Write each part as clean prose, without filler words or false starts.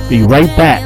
Be right back.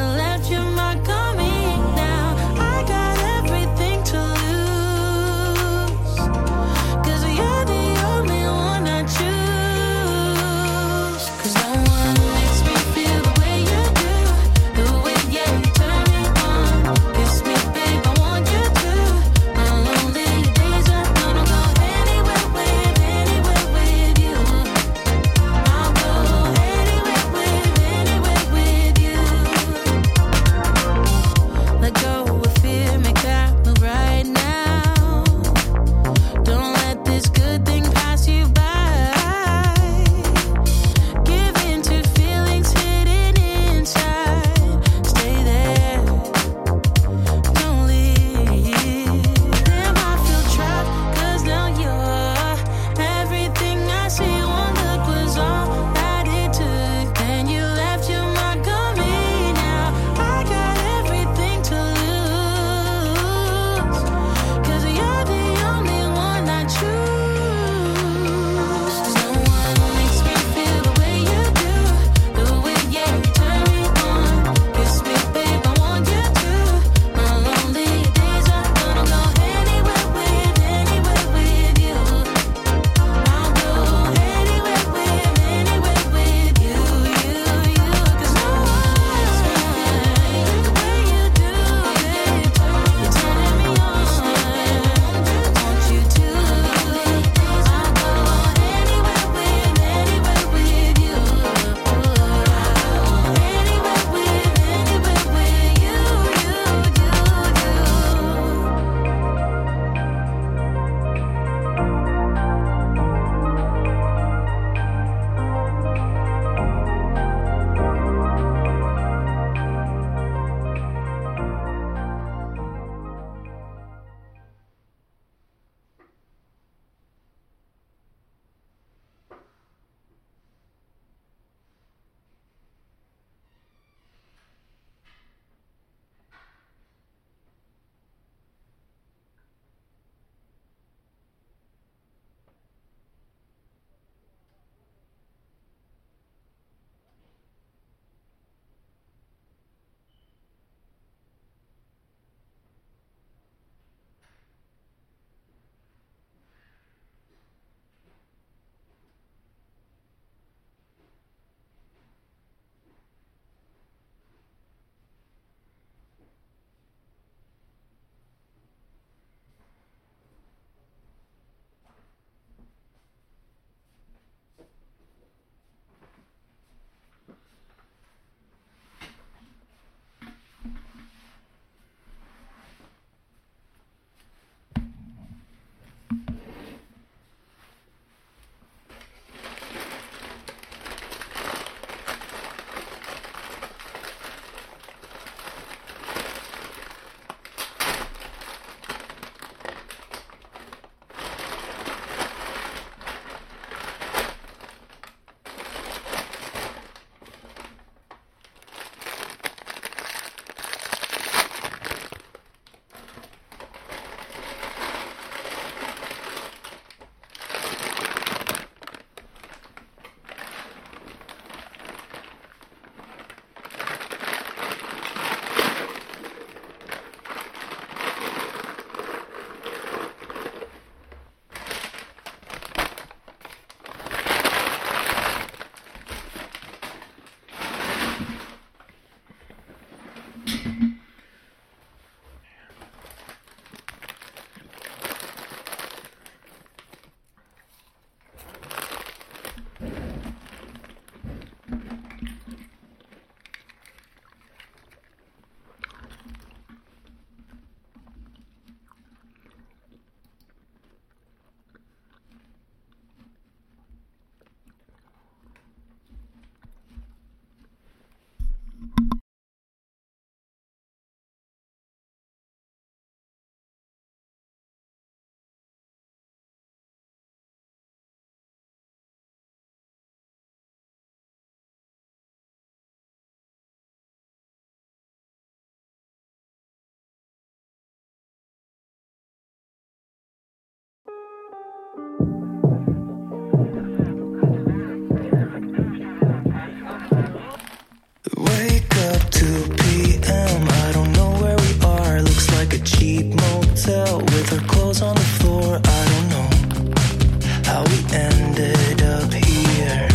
2 p.m. I don't know where we are. Looks like a cheap motel with our clothes on the floor. I don't know how we ended up here.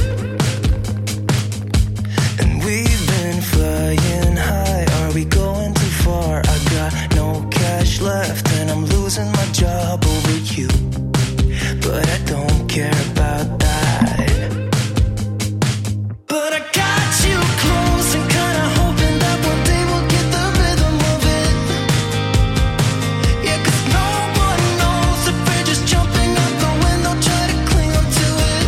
And we've been flying high. Are we going too far? I got no cash left and I'm losing my job over you. But I don't care about that. But I got you close and kinda hoping that one day we'll get the rhythm of it. Yeah, 'cause no one knows if we're just jumping out the window, try to cling on to it.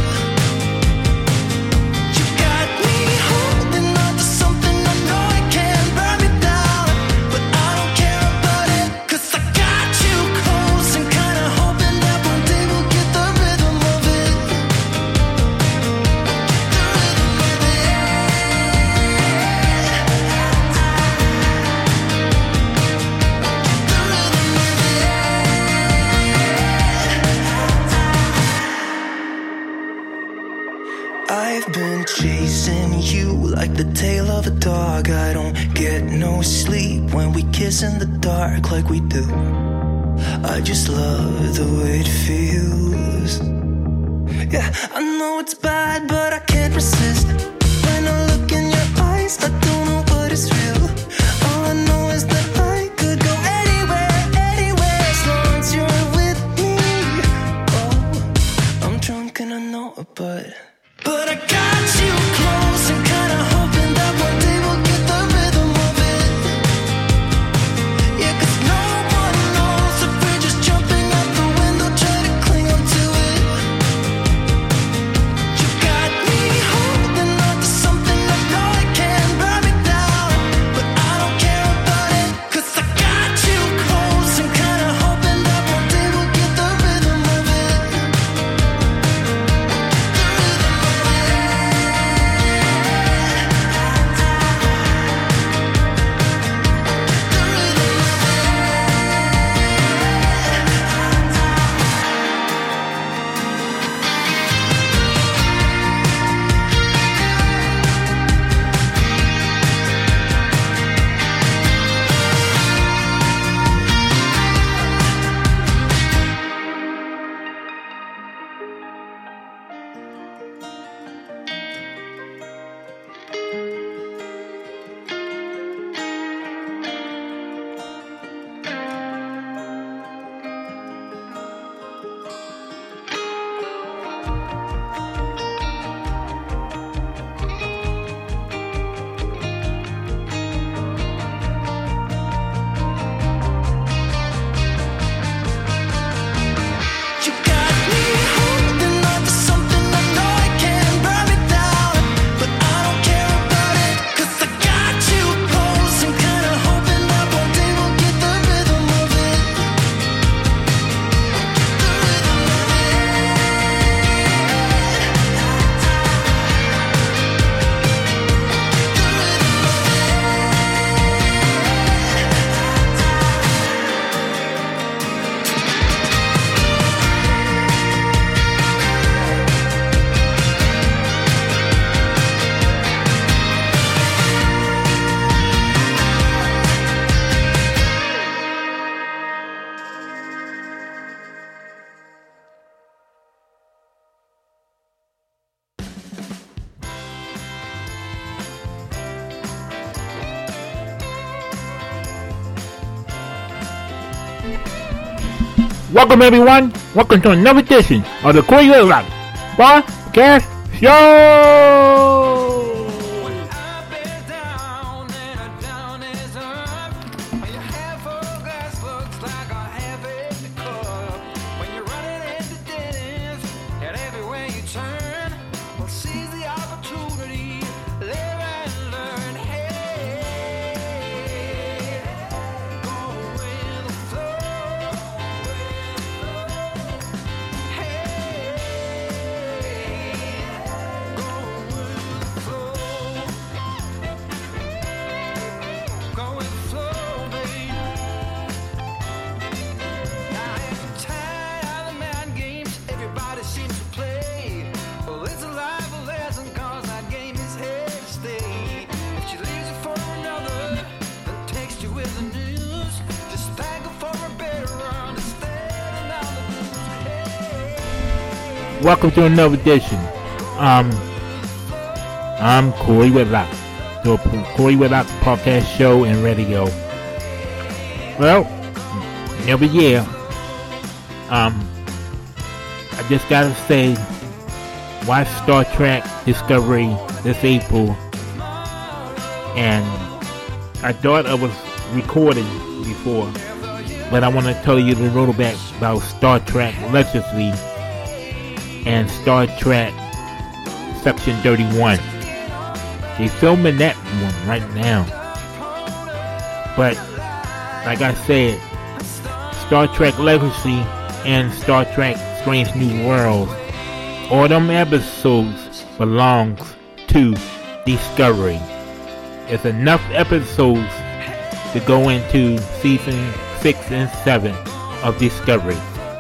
You got me holding on to something I know it can burn me down, but I don't care about it, 'cause I got you close and kinda hoping that one day we'll get the rhythm of it. I've been chasing you like the tail of a dog. I don't get no sleep when we kiss in the dark like we do. I just love the way it feels. Yeah, I know it's bad, but I can't resist. When I look in your eyes, I don't know what is real. All I know is that I could go anywhere, anywhere, as long as you're with me. Oh, I'm drunk and I know it, but I got you close and kinda hoping that one day we'll get the rhythm of it. Yeah, 'cause no one knows if we're just jumping out the window, try to cling on to it. You got me holding on to something I know it can burn me down, but I don't care about it, 'cause I got you close and kinda hoping that one day we'll get the rhythm of it. You got me holding on to something I know it can burn me down, but I don't care about it, 'cause I got you close and kinda hoping that one day we'll get the rhythm of it. Welcome everyone. Welcome to another edition of the Corey Rock Podcast Show. welcome to another edition. I'm Corey Whitlock, the Corey Whitlock podcast show and radio. Well, every year, I just gotta say, watch Star Trek Discovery this April, and I thought I was recording before, but I want to tell you a little bit about Star Trek Legacy and Star Trek Section 31. They're filming that one right now. But, like I said, Star Trek Legacy and Star Trek Strange New Worlds, all them episodes belongs to Discovery. There's enough episodes to go into season 6 and 7 of Discovery.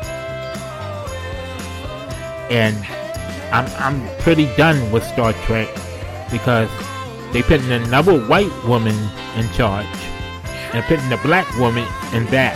And I'm pretty done with Star Trek because they putting another white woman in charge and putting a black woman in that,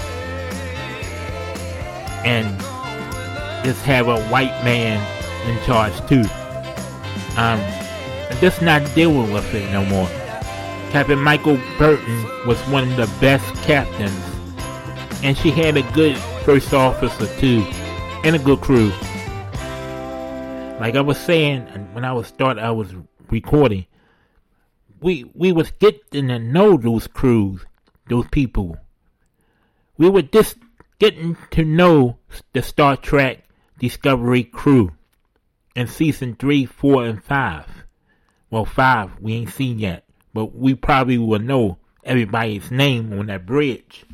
and just have a white man in charge too. I'm just not dealing with it no more. Captain Michael Burton was one of the best captains, and she had a good first officer too, and a good crew. Like I was saying when I was recording, we was getting to know those crews, those people. We were just getting to know the Star Trek Discovery crew in season 3, 4, and 5. Well, 5 we ain't seen yet, but we probably will know everybody's name on that bridge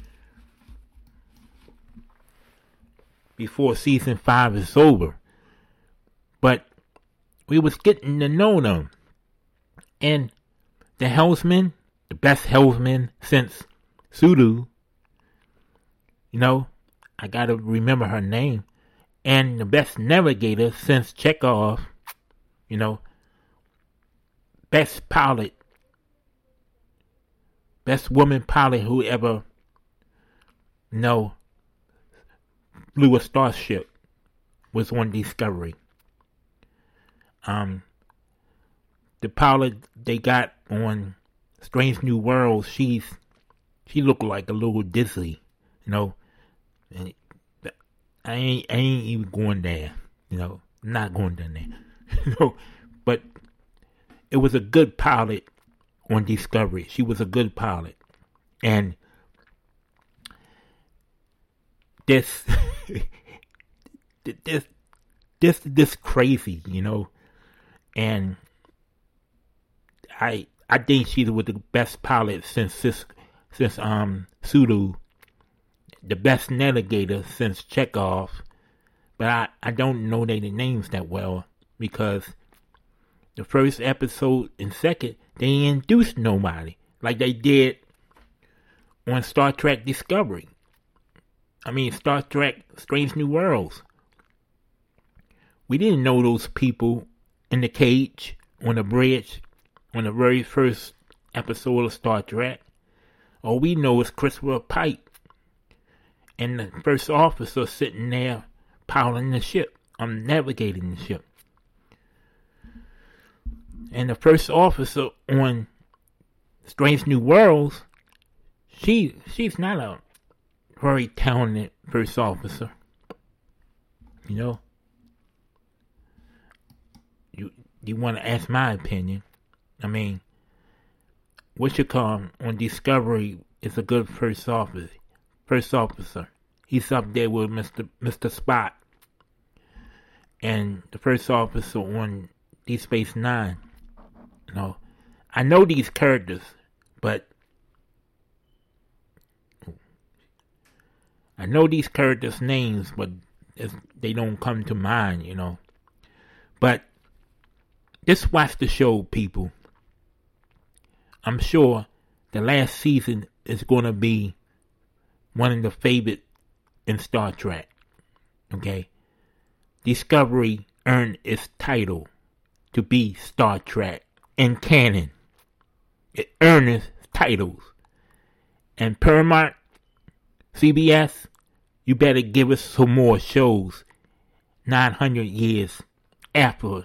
before season 5 is over. But we was getting to know them. And the helmsman, the best helmsman since Sulu, I gotta remember her name. And the best navigator since Chekhov, best pilot, best woman pilot who ever, flew a starship was on Discovery. The pilot they got on Strange New Worlds, she looked like a little dizzy, and I ain't even going there, not going down there, but it was a good pilot on Discovery. She was a good pilot, and this crazy, and I think she was the best pilot since Sulu, the best navigator since Chekhov, but I don't know their names that well because the first episode and second they introduced nobody like they did on Star Trek Discovery. Star Trek Strange New Worlds. We didn't know those people in the cage, on the bridge, on the very first episode of Star Trek. All we know is Christopher Pike and the first officer sitting there piloting the ship, navigating the ship. And the first officer on Strange New Worlds, she's not a very talented first officer. You want to ask my opinion? On Discovery is a good first officer. He's up there with Mr. Spock. And the first officer on Deep Space Nine. I know these characters, but I know these characters' names, but they don't come to mind, But just watch the show, people. I'm sure the last season is going to be one of the favorite in Star Trek. Okay? Discovery earned its title to be Star Trek in canon. It earned its titles. And Paramount, CBS, you better give us some more shows 900 years after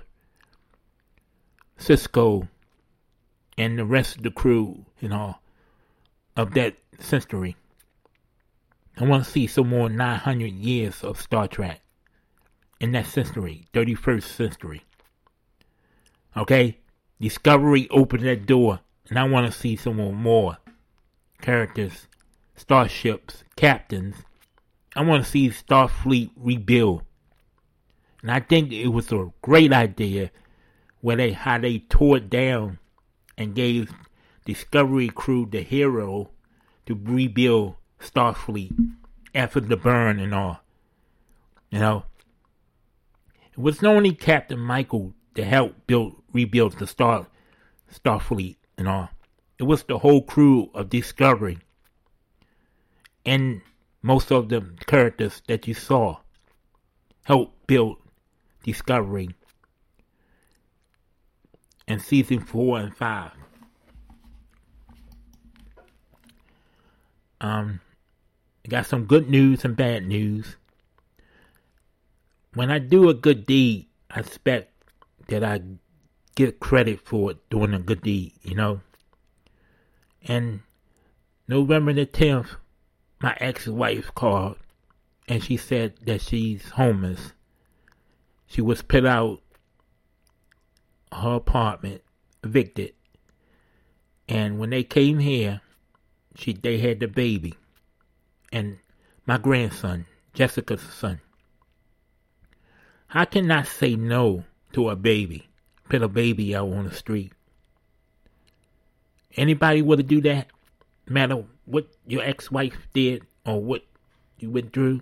Sisko and the rest of the crew, of that century. I want to see some more 900 years of Star Trek in that century, 31st century. Okay? Discovery opened that door, and I want to see some more characters, starships, captains. I want to see Starfleet rebuild. And I think it was a great idea how they tore it down and gave Discovery crew the hero to rebuild Starfleet after the burn and all. It was not only Captain Michael to help rebuild the Starfleet and all. It was the whole crew of Discovery and most of the characters that you saw helped build Discovery in season 4 and 5. I got some good news and bad news. When I do a good deed, I expect that I get credit for it doing a good deed, And November the 10th, my ex-wife called and she said that she's homeless. She was put out her apartment, evicted. And when they came here, they had the baby. And my grandson, Jessica's son. How can I say no to a baby? Put a baby out on the street. Anybody would do that? No matter what your ex-wife did or what you went through?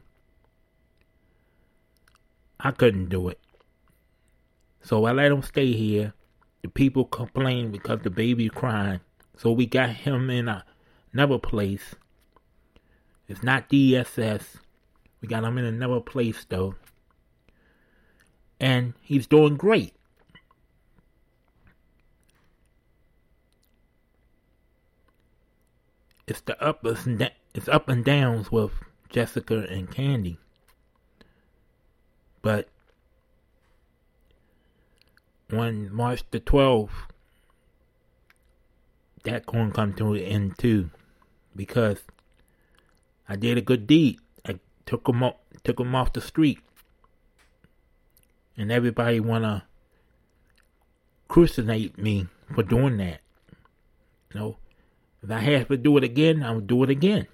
I couldn't do it. So I let him stay here. The people complained because the baby crying. So we got him in another place. It's not DSS. We got him in another place though. And he's doing great. It's the up and downs with Jessica and Candy. But on March the 12th, that going to come to an end too, because I did a good deed. I took them off the street, and everybody wanna crucify me for doing that. If I have to do it again, I'll do it again.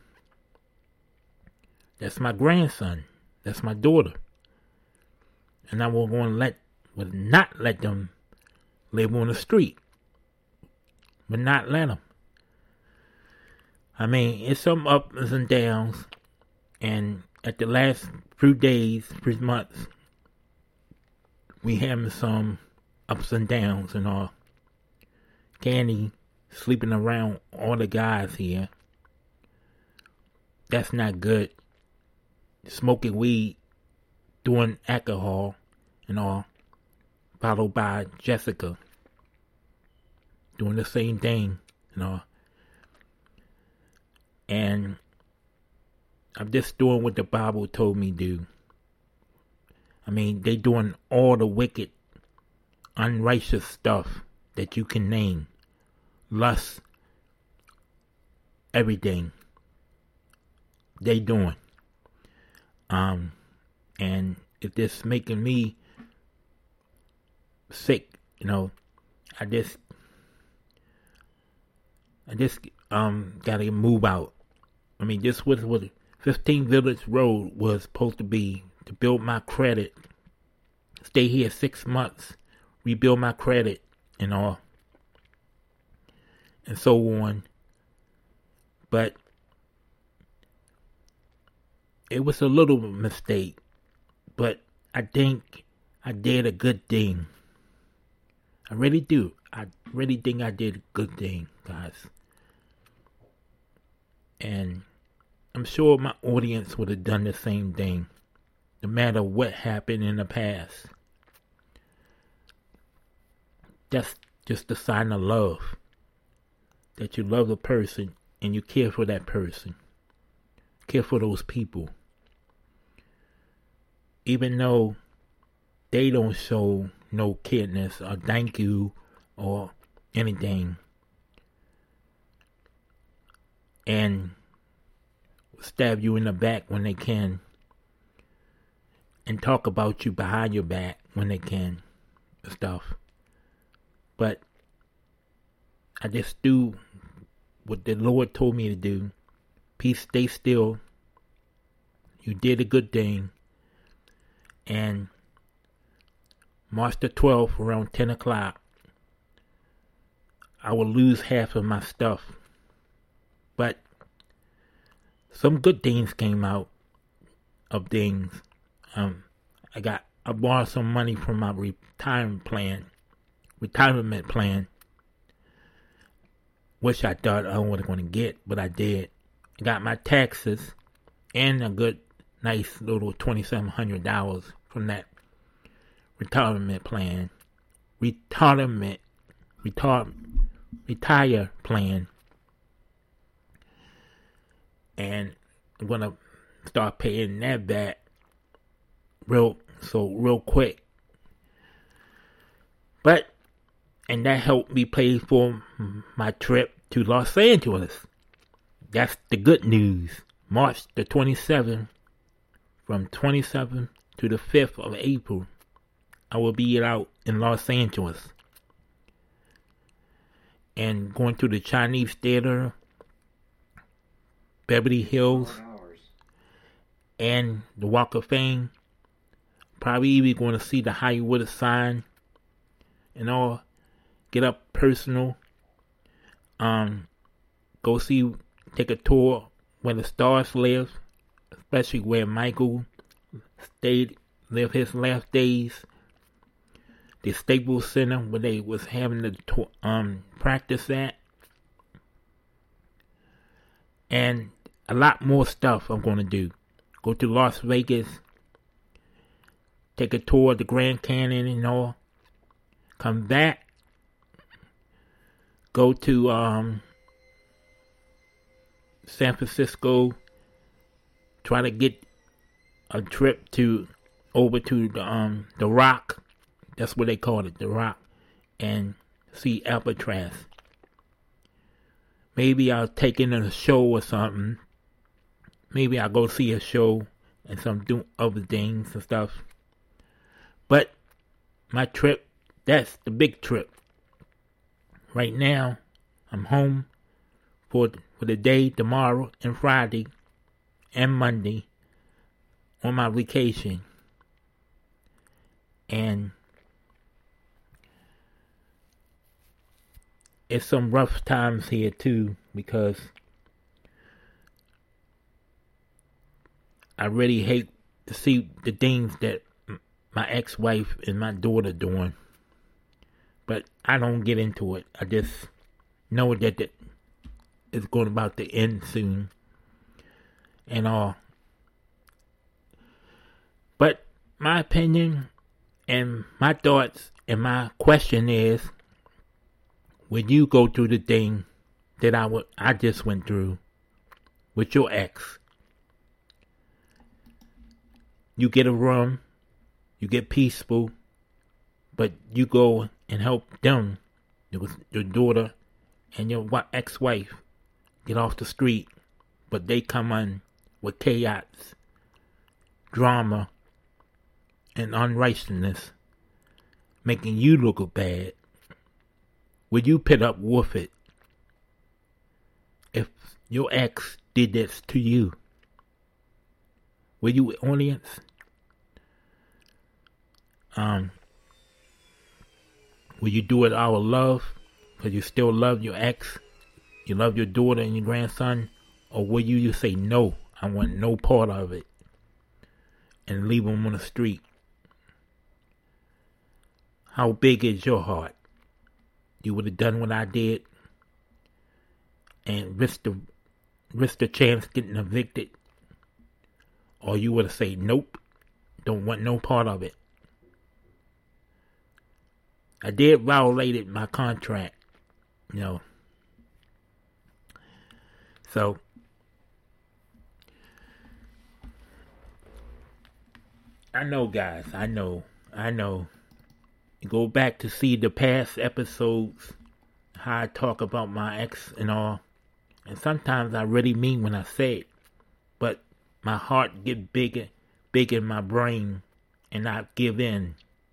That's my grandson. That's my daughter. And I would not let them live on the street. But not let them. I mean, it's some ups and downs. And at the last few months, we having some ups and downs and all. Candy sleeping around all the guys here. That's not good. Smoking weed, doing alcohol and all. Followed by Jessica doing the same thing and all. And I'm just doing what the Bible told me to do. I mean, they doing all the wicked, unrighteous stuff that you can name. Lust, everything they doing. And it's just making me sick, I just gotta move out. I mean, this was what 15 Village Road was supposed to be, to build my credit, stay here 6 months, rebuild my credit and all, and so on. But it was a little mistake, but I think I did a good thing. I really do. I really think I did a good thing, guys. And I'm sure my audience would have done the same thing, no matter what happened in the past. That's just a sign of love. That you love the person and you care for that person. Care for those people. Even though they don't show no kindness or thank you or anything. And stab you in the back when they can. And talk about you behind your back when they can. Stuff. But I just do what the Lord told me to do. Peace, stay still. You did a good thing. And March the 12th, around 10 o'clock, I will lose half of my stuff. But some good things came out of things. I borrowed some money from my retirement plan, which I thought I wasn't going to get, but I did. I got my taxes and a good, nice little $2,700 from that retirement plan. Retire plan. And I'm going to start paying that back real quick. And that helped me pay for my trip to Los Angeles. That's the good news. March the 27th, from 27th to the 5th of April, I will be out in Los Angeles. And going to the Chinese Theater, Beverly Hills, and the Walk of Fame. Probably even going to see the Hollywood sign and all. Get up personal. Take a tour where the stars live, especially where Michael lived his last days. The Staples Center where they was having the practice at. And a lot more stuff I'm going to do. Go to Las Vegas. Take a tour of the Grand Canyon and all. Come back. Go to San Francisco. Try to get a trip over to the Rock. That's what they call it, the Rock. And see Alcatraz. Maybe I'll take in a show or something. Maybe I'll go see a show and do other things and stuff. But my trip, that's the big trip. Right now, I'm home for the day, tomorrow and Friday and Monday on my vacation. And it's some rough times here too, because I really hate to see the things that my ex-wife and my daughter doing. But I don't get into it. I just know that it's going about to end soon. And all. But my opinion and my thoughts and my question is, would you go through the thing that I just went through with your ex? You get a room, you get peaceful, but you go and help them, your daughter and your ex-wife, get off the street, but they come on with chaos, drama, and unrighteousness, making you look bad. Would you put up with it if your ex did this to you? Will you, audience? Will you do it out of love, because you still love your ex, you love your daughter and your grandson, or will you just say, no, I want no part of it, and leave them on the street? How big is your heart? You would have done what I did and risk the chance getting evicted, or you would have said, nope, don't want no part of it. I did violate my contract, So, I know, guys, I know I know. Go back to see the past episodes, how I talk about my ex and all. And sometimes I really mean when I say it. But my heart get big in my brain, and I give in.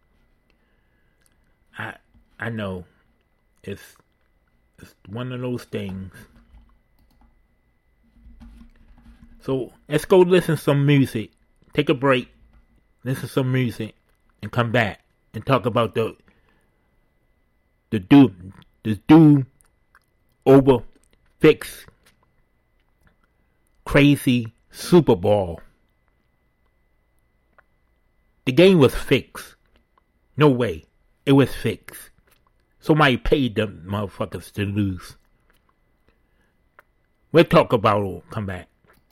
I know. It's one of those things. So let's go listen to some music. Take a break, listen to some music, and come back and talk about the do over fix crazy Super Bowl. The game was fixed. No way. It was fixed. Somebody paid them motherfuckers to lose. We'll talk about it. Come back.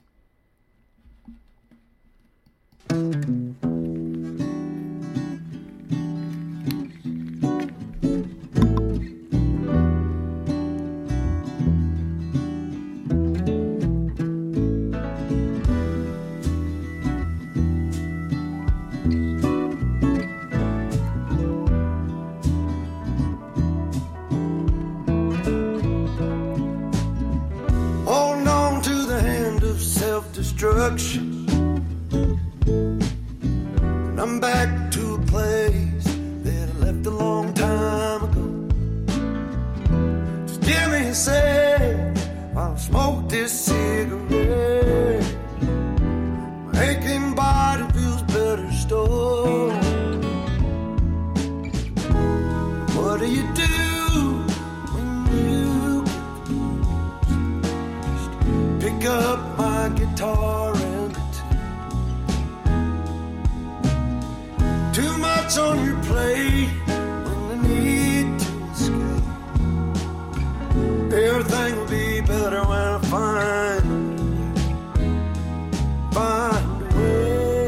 Hold on to the hand of self-destruction. And I'm back to a place that I left a long time ago. Just give me a sec while I smoke this cigarette. My aching body feels better still. What do you do when you pick up my guitar and too much on your plate when I need to escape? Everything will be better when I find a way.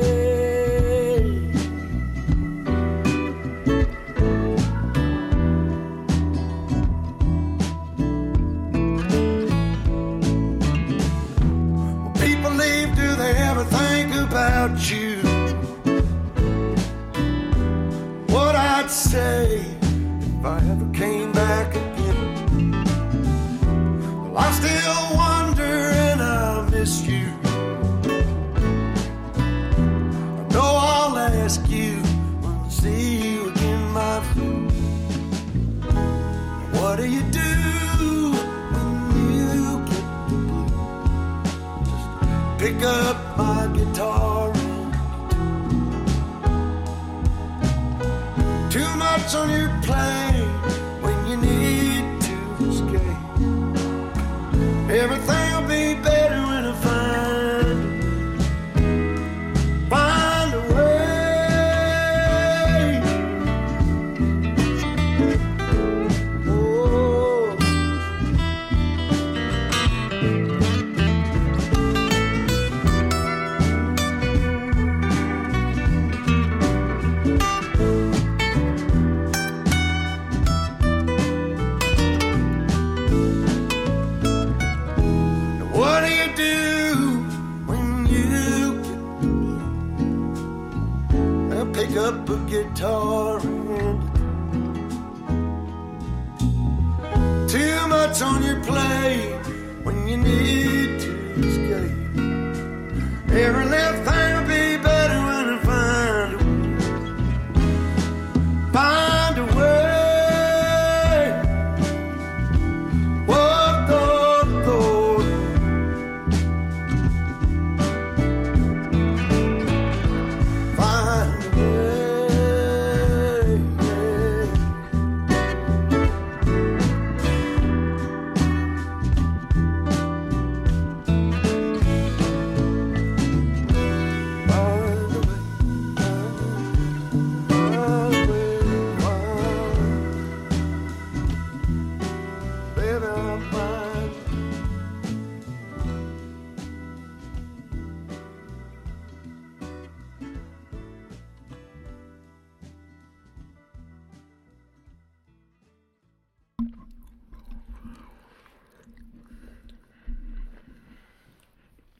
When people leave, do they ever think about you? What I'd say if I ever came back again. Well, I still wonder and I miss you. I know I'll ask you when I see you again, my friend. What do you do when you get the blues? Just pick up my guitar and too much on your plate when you need to escape. Everything will be better when I find a way. Oh. What do you do when you get the blues? I'll pick up a guitar and too much on your plate when you need to escape. Every little thing will be better when I find a way.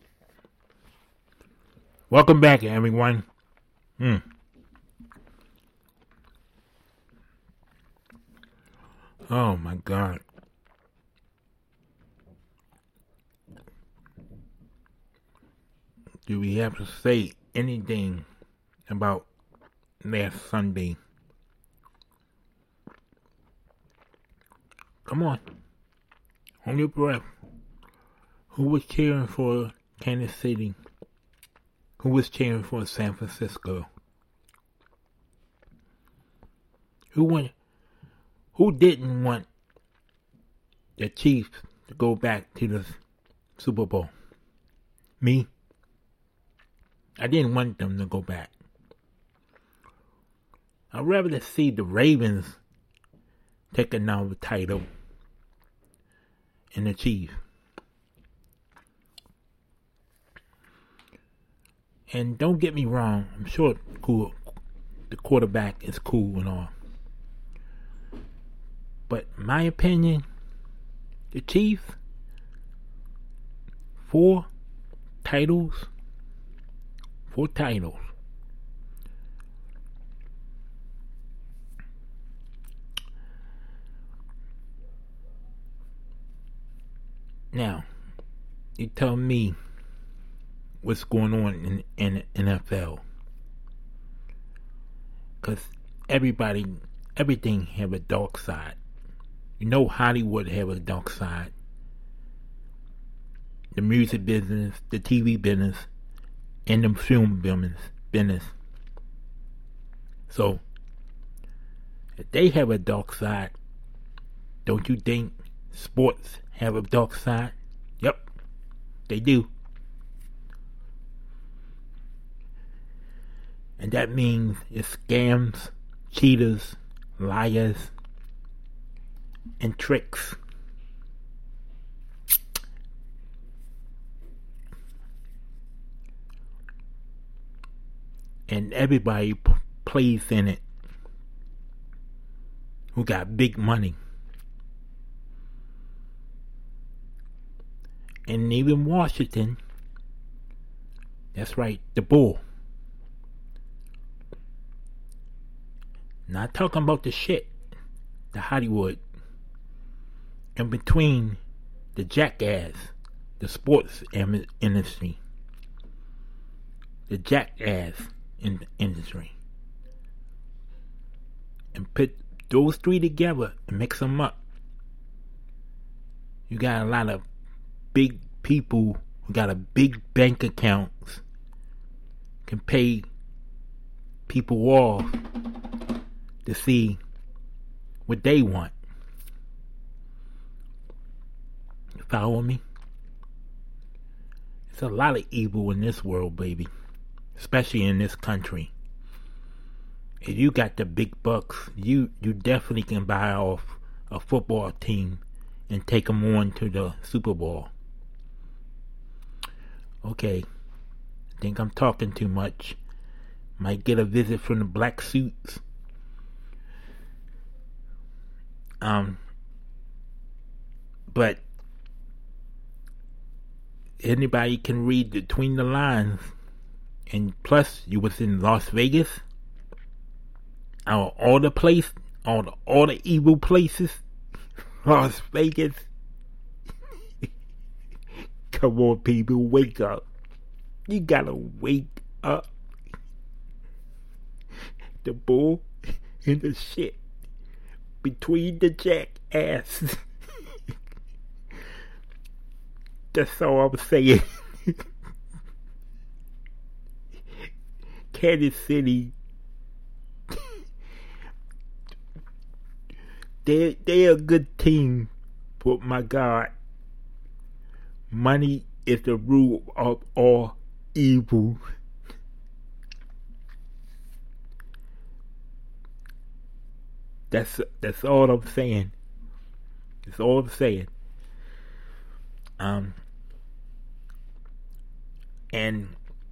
Welcome back, everyone. Oh my God. Do we have to say anything about last Sunday? Come on. Hold your breath. Who was cheering for Kansas City? Who was cheering for San Francisco? Who didn't want the Chiefs to go back to the Super Bowl? Me? I didn't want them to go back. I'd rather see the Ravens take another title and the Chiefs. And don't get me wrong, I'm sure the quarterback is cool and all. But in my opinion, the Chiefs, 4 titles. Now, you tell me what's going on in the NFL. Because everything have a dark side. You know Hollywood have a dark side. The music business, the TV business, and the film business. So, if they have a dark side, don't you think sports have a dark side? Yep, they do. And that means it's scams, cheaters, liars, and tricks. And everybody plays in it who got big money. And even Washington, that's right, the bull. Not talking about the shit, the Hollywood. In between the jackass, the sports industry. The jackass industry. And put those 3 together and mix them up. You got a lot of big people who got a big bank accounts, can pay people off to see what they want. You follow me? There's a lot of evil in this world, baby. Especially in this country. If you got the big bucks, you definitely can buy off a football team and take them on to the Super Bowl. Okay, I think I'm talking too much. Might get a visit from the black suits. But anybody can read between the lines. And plus, you was in Las Vegas. All the evil places. Las Vegas. Come on, people, wake up. You gotta wake up. The bull and the shit between the jackass. That's all I'm saying. Kansas City, they're a good team, but my God, money is the root of all evil. That's all I'm saying. That's all I'm saying. And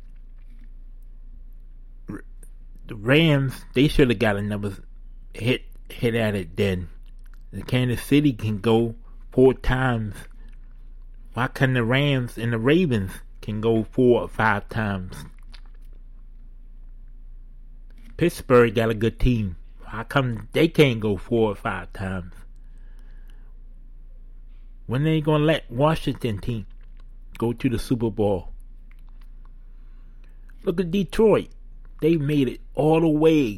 the Rams, they should have got another hit at it then. The Kansas City can go 4 times. Why can't the Rams and the Ravens can go 4 or 5 times? Pittsburgh got a good team. How come they can't go 4 or 5 times? When they gonna let Washington team go to the Super Bowl? Look at Detroit. They made it all the way.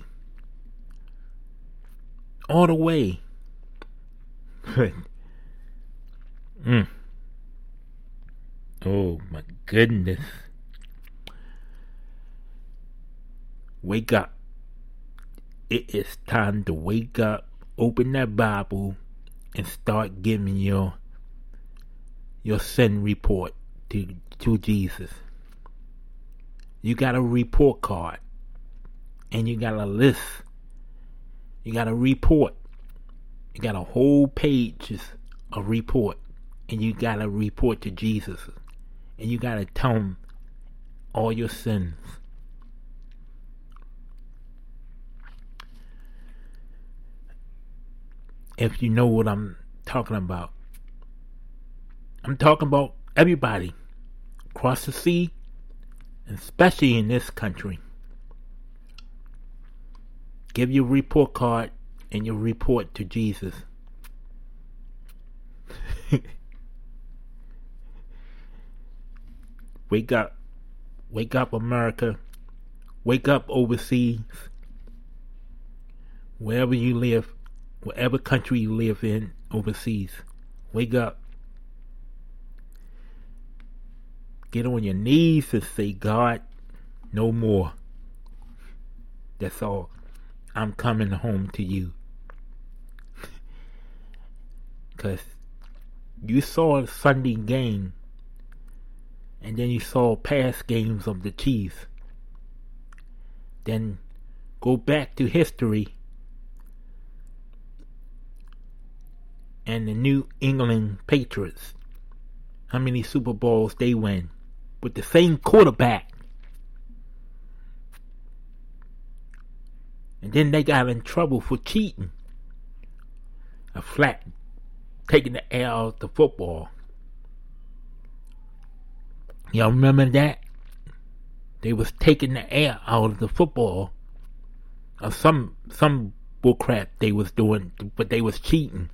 All the way. Oh my goodness. Wake up. It is time to wake up, open that Bible, and start giving your sin report to Jesus. You got a report card, and you got a list. You got a report. You got a whole page of report, and you got to report to Jesus, and you got to tell him all your sins. If you know what I'm talking about. I'm talking about everybody across the sea, especially in this country. Give your report card and your report to Jesus. Wake up. Wake up, America. Wake up, overseas. Wherever you live. Whatever country you live in overseas, wake up. Get on your knees and say, God, no more. That's all. I'm coming home to you. Because you saw a Sunday game, and then you saw past games of the Chiefs. Then go back to history. And the New England Patriots, how many Super Bowls they win with the same quarterback. And then they got in trouble for cheating. A flat, taking the air out of the football. Y'all remember that? They was taking the air out of the football. Or some bullcrap they was doing, but they was cheating.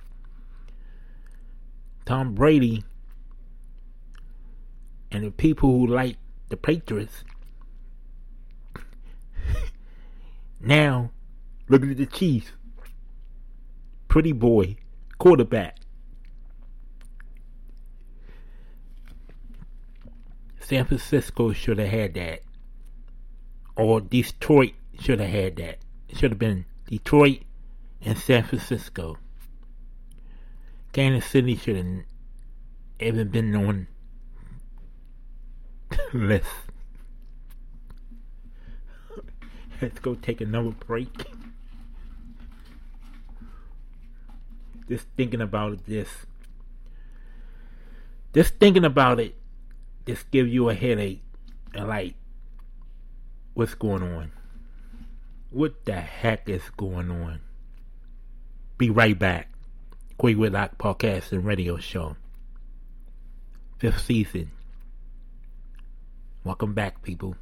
Tom Brady and the people who like the Patriots now look at the Chiefs. Pretty boy quarterback. San Francisco should have had that, or Detroit should have had that. It should have been Detroit and San Francisco. Kansas City should have even been on the list. Let's go take another break. Just thinking about this. Just thinking about it just give you a headache. And like, what's going on? What the heck is going on? Be right back. Corey Whitlock Podcast and Radio Show. 5th season. Welcome back, people.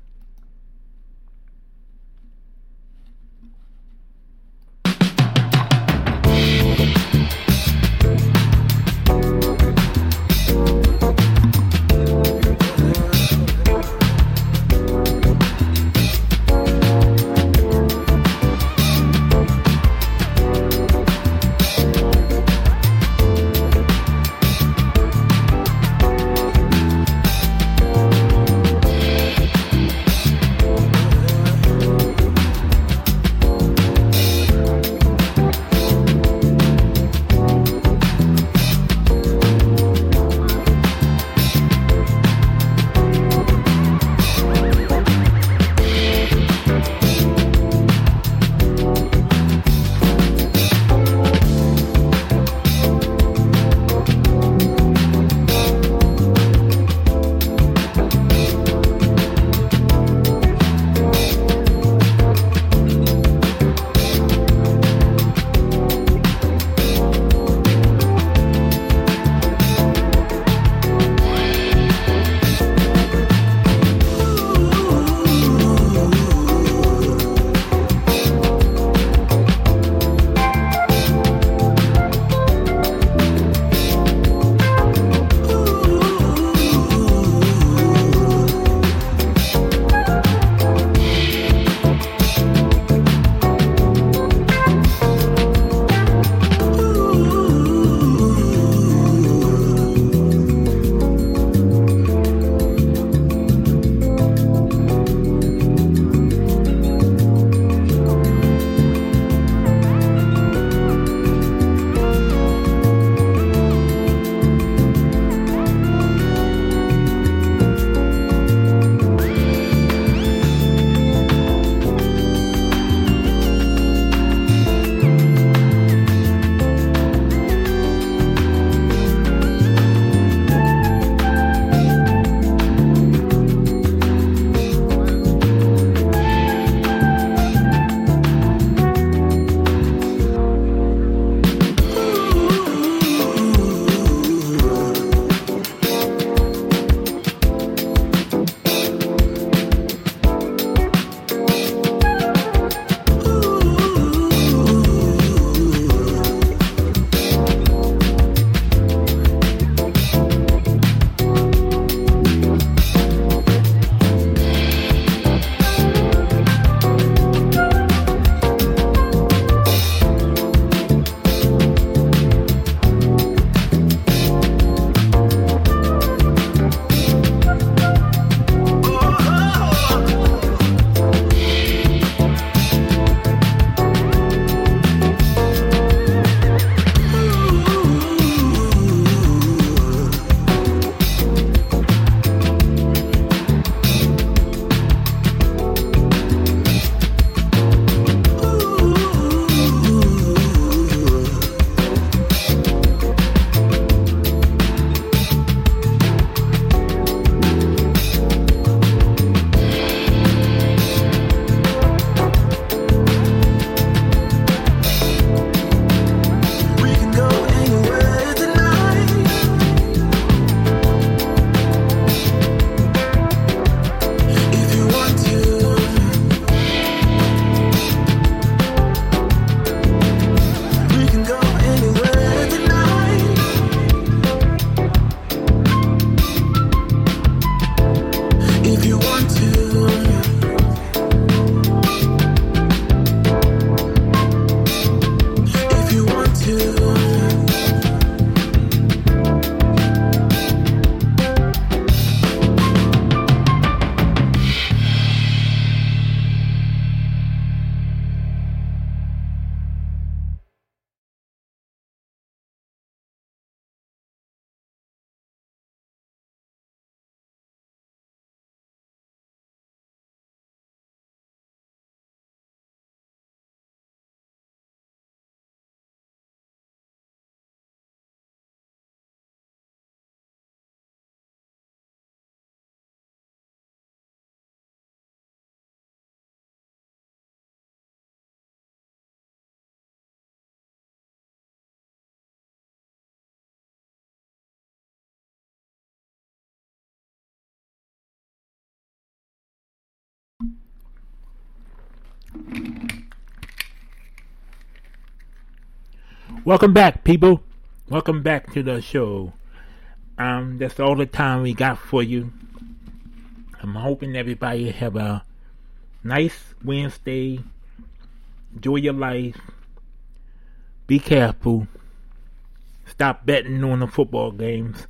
Welcome back, people. Welcome back to the show. That's all the time we got for you. I'm hoping everybody have a nice Wednesday. Enjoy your life. Be careful. Stop betting on the football games.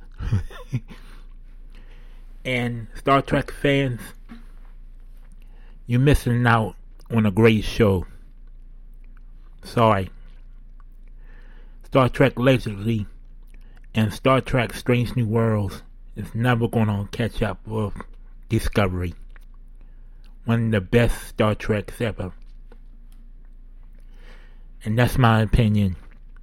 And Star Trek fans, you're missing out on a great show. Sorry. Star Trek Legacy and Star Trek Strange New Worlds is never going to catch up with Discovery. One of the best Star Treks ever. And that's my opinion.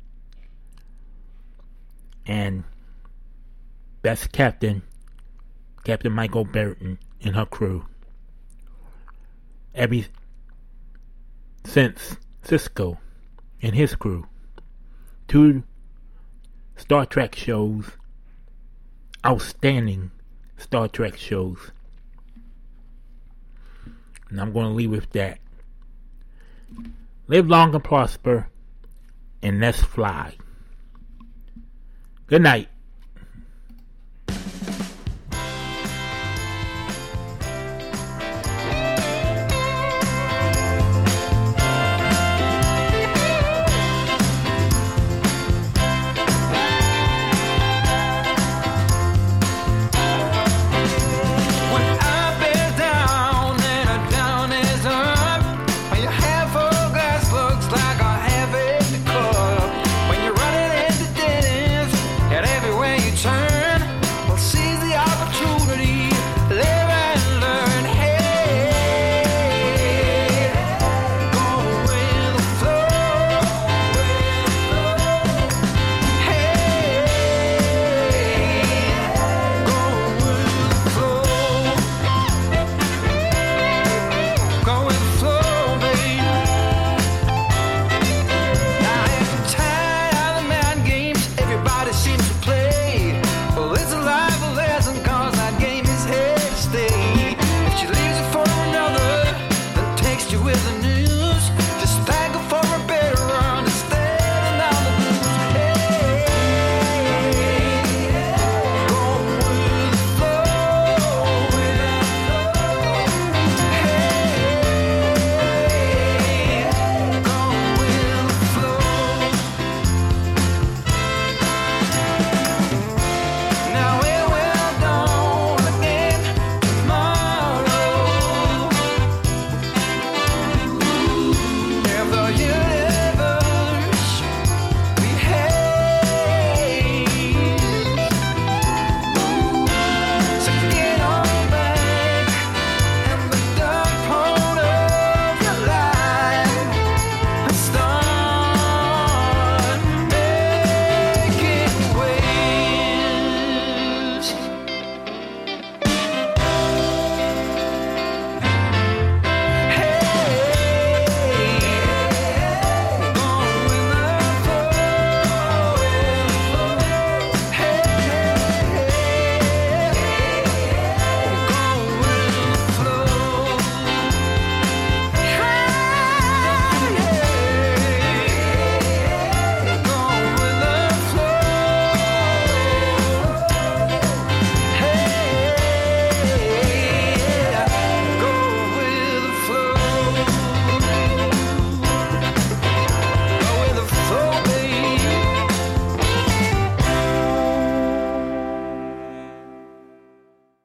And best Captain Michael Burton and her crew. Since Cisco and his crew. 2 Star Trek shows. Outstanding Star Trek shows. And I'm going to leave with that. Live long and prosper. And let's fly. Good night.